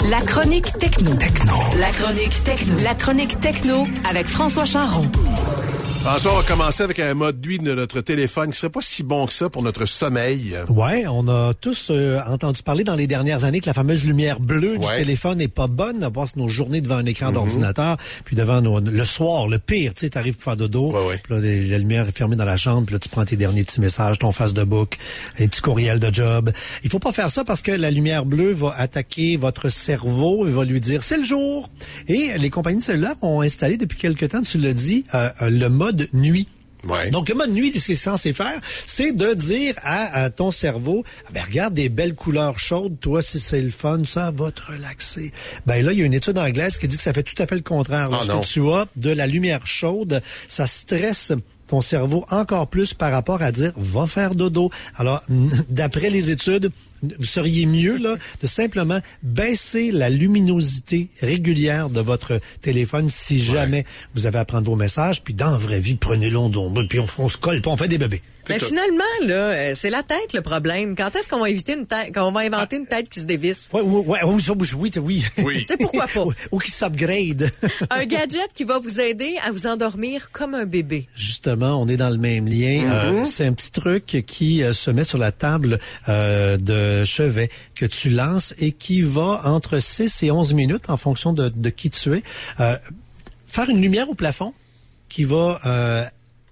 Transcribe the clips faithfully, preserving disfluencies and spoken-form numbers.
La chronique techno. Techno. La chronique techno. La chronique techno avec François Charron. François, on va commencer avec un mode nuit de notre téléphone qui serait pas si bon que ça pour notre sommeil. Ouais, on a tous euh, entendu parler dans les dernières années que la fameuse lumière bleue ouais. du téléphone n'est pas bonne. On passe nos journées devant un écran mm-hmm. d'ordinateur, puis devant nos, le soir, le pire, tu sais, t'arrives pour faire dodo, ouais, ouais. puis là, la lumière est fermée dans la chambre, puis là, tu prends tes derniers petits messages, ton Facebook, les petits courriels de job. Il faut pas faire ça parce que la lumière bleue va attaquer votre cerveau et va lui dire « c'est le jour ». Et les compagnies de cellulaires ont installé depuis quelque temps, tu l'as dit, euh, le mode nuit. Ouais. Donc, le mode nuit, ce qu'il est censé faire, c'est de dire à, à ton cerveau, ah ben, regarde des belles couleurs chaudes, toi, si c'est le fun, ça va te relaxer. Ben là, il y a une étude anglaise qui dit que ça fait tout à fait le contraire. Lorsque oh tu as de la lumière chaude, ça stresse ton cerveau encore plus par rapport à dire, va faire dodo. Alors, d'après les études, vous seriez mieux là de simplement baisser la luminosité régulière de votre téléphone si jamais ouais. vous avez à prendre vos messages. Puis dans la vraie vie, prenez l'onde, puis on, on se colle, puis on fait des bébés. Mais finalement, là, c'est la tête le problème. Quand est-ce qu'on va éviter une tête, qu'on va inventer une tête qui se dévisse? Ouais, ouais, ouais, oui, oui, oui. Oui. Tu sais, pourquoi pas? Ou, ou qui s'upgrade. Un gadget qui va vous aider à vous endormir comme un bébé. Justement, on est dans le même lien. Mm-hmm. Euh, c'est un petit truc qui euh, se met sur la table euh, de chevet que tu lances et qui va entre six et onze minutes en fonction de, de qui tu es. Euh, faire une lumière au plafond qui va euh,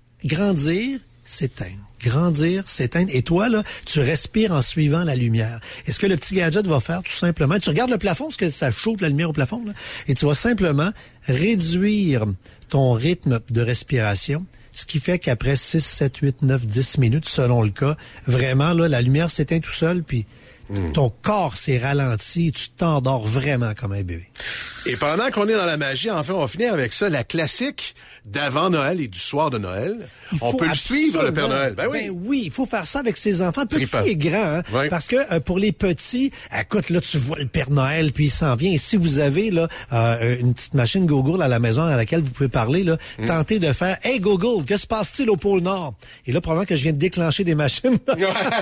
grandir, s'éteindre. Grandir, s'éteindre. Et toi, là, tu respires en suivant la lumière. Et ce que le petit gadget va faire, tout simplement, tu regardes le plafond, parce que ça chauffe la lumière au plafond, là, et tu vas simplement réduire ton rythme de respiration, ce qui fait qu'après six, sept, huit, neuf, dix minutes, selon le cas, vraiment, là, la lumière s'éteint tout seul, puis Mmh. ton corps s'est ralenti, tu t'endors vraiment comme un bébé. Et pendant qu'on est dans la magie, enfin, on va finir avec ça, la classique d'avant Noël et du soir de Noël. On peut le suivre, le Père Noël. Ben oui. Ben oui, il faut faire ça avec ses enfants, petits Trippant. et grands. Hein, oui. Parce que euh, pour les petits, écoute, là, tu vois le Père Noël, puis il s'en vient. Et si vous avez là euh, une petite machine Google à la maison à laquelle vous pouvez parler, là, mmh. tentez de faire « Hey Google, que se passe-t-il au pôle Nord? » Et là, probablement que je viens de déclencher des machines dans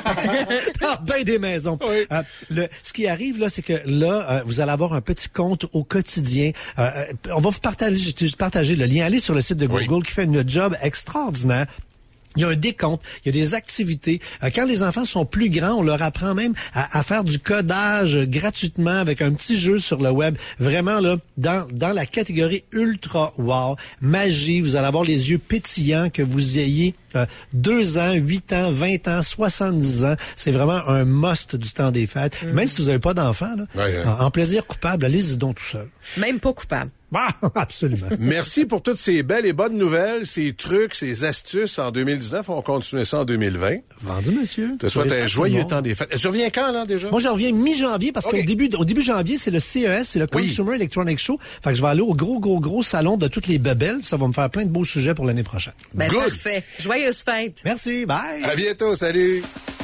ben des maisons. Oui. Euh, le, ce qui arrive, là, c'est que là, euh, vous allez avoir un petit compte au quotidien. Euh, on va vous partager, partager le lien. Allez sur le site de Google oui. qui fait une job extraordinaire. Il y a un décompte, il y a des activités. Euh, quand les enfants sont plus grands, on leur apprend même à, à faire du codage gratuitement avec un petit jeu sur le web. Vraiment, là, dans, dans la catégorie ultra wow, magie, vous allez avoir les yeux pétillants, que vous ayez euh, deux ans, huit ans, vingt ans, soixante-dix ans. C'est vraiment un must du temps des fêtes. Mmh. Même si vous n'avez pas d'enfants, là, ouais, ouais. En, en plaisir coupable, allez-y donc tout seul. Même pas coupable. Ah, absolument. Merci pour toutes ces belles et bonnes nouvelles, ces trucs, ces astuces en deux mille dix-neuf. On va continuer ça en deux mille vingt. Vendu, monsieur. Je te souhaite un joyeux temps des fêtes. Tu reviens quand, là, déjà? Moi, je reviens mi-janvier parce okay. qu'au début, au début janvier, c'est le C E S, c'est le Consumer oui. Electronics Show. Fait que je vais aller au gros, gros, gros salon de toutes les bebelles. Ça va me faire plein de beaux sujets pour l'année prochaine. Ben, Good. Parfait. Joyeuses fêtes. Merci. Bye. À bientôt. Salut.